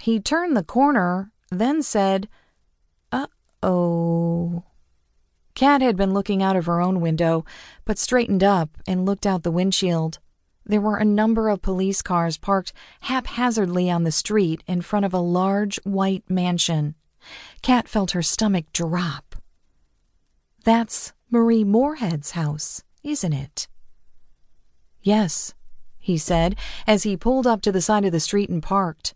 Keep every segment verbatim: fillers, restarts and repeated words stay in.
He turned the corner, then said, "Uh-oh." Kat had been looking out of her own window, but straightened up and looked out the windshield. There were a number of police cars parked haphazardly on the street in front of a large white mansion. Kat felt her stomach drop. "That's Marie Moorhead's house, isn't it?" "Yes," he said as he pulled up to the side of the street and parked.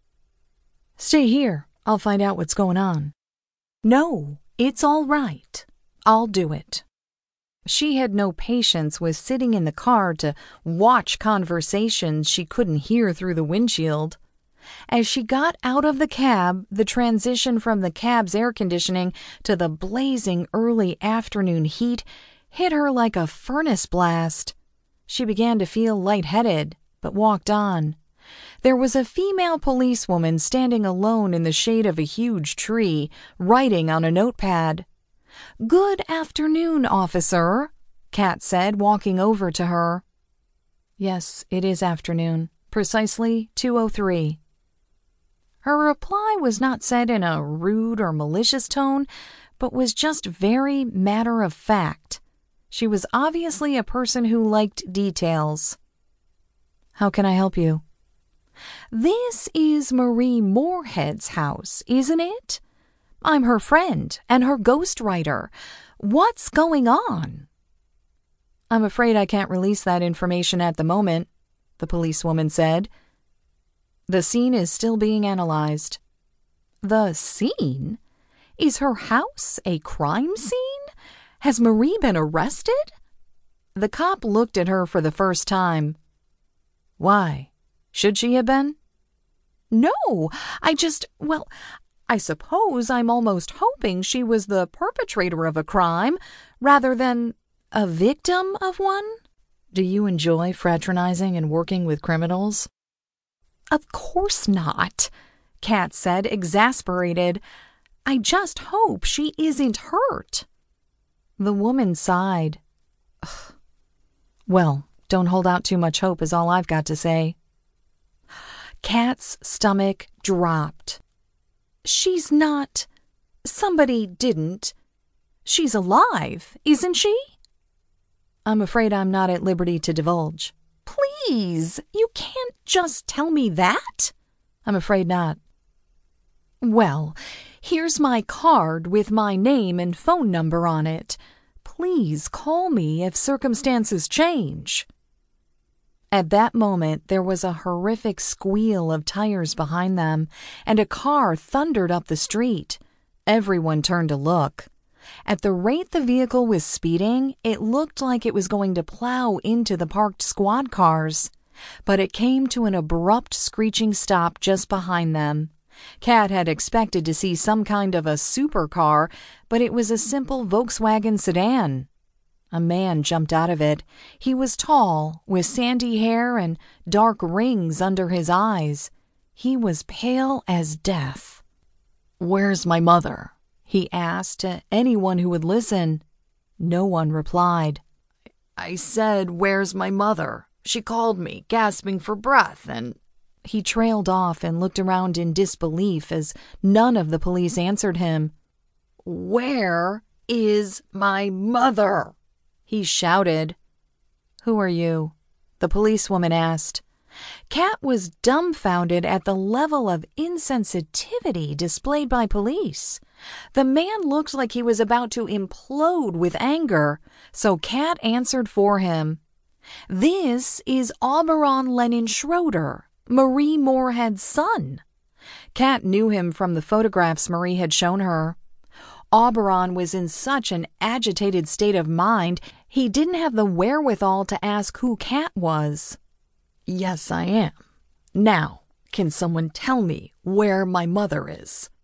"Stay here. I'll find out what's going on." "No, it's all right. I'll do it." She had no patience with sitting in the car to watch conversations she couldn't hear through the windshield. As she got out of the cab, the transition from the cab's air conditioning to the blazing early afternoon heat hit her like a furnace blast. She began to feel lightheaded, but walked on. There was a female policewoman standing alone in the shade of a huge tree, writing on a notepad. "Good afternoon, officer," Kat said, walking over to her. "Yes, it is afternoon. Precisely two oh three. Her reply was not said in a rude or malicious tone, but was just very matter of fact. She was obviously a person who liked details. "How can I help you?" "This is Marie Moorhead's house, isn't it? I'm her friend and her ghostwriter. What's going on?" "I'm afraid I can't release that information at the moment," the policewoman said. "The scene is still being analyzed." "The scene? Is her house a crime scene? Has Marie been arrested?" The cop looked at her for the first time. "Why? Should she have been?" "No, I just, well, I suppose I'm almost hoping she was the perpetrator of a crime rather than a victim of one." "Do you enjoy fraternizing and working with criminals?" "Of course not," Kat said, exasperated. "I just hope she isn't hurt." The woman sighed. Ugh. "Well, don't hold out too much hope is all I've got to say." Kat's stomach dropped. "She's not... Somebody didn't... She's alive, isn't she?" "I'm afraid I'm not at liberty to divulge." "Please, you can't just tell me that." "I'm afraid not." "Well, here's my card with my name and phone number on it. Please call me if circumstances change." At that moment, there was a horrific squeal of tires behind them, and a car thundered up the street. Everyone turned to look. At the rate the vehicle was speeding, it looked like it was going to plow into the parked squad cars. But it came to an abrupt screeching stop just behind them. Kat had expected to see some kind of a supercar, but it was a simple Volkswagen sedan. A man jumped out of it. He was tall, with sandy hair and dark rings under his eyes. He was pale as death. "Where's my mother?" he asked to anyone who would listen. No one replied. "I said, where's my mother? She called me, gasping for breath, and..." He trailed off and looked around in disbelief as none of the police answered him. "Where is my mother?" he shouted. "Who are you?" the policewoman asked. Kat was dumbfounded at the level of insensitivity displayed by police. The man looked like he was about to implode with anger, so Kat answered for him. "This is Auberon Lennon Schroeder, Marie Moorhead's son." Kat knew him from the photographs Marie had shown her. Auberon was in such an agitated state of mind, he didn't have the wherewithal to ask who Kat was. "Yes, I am. Now, can someone tell me where my mother is?"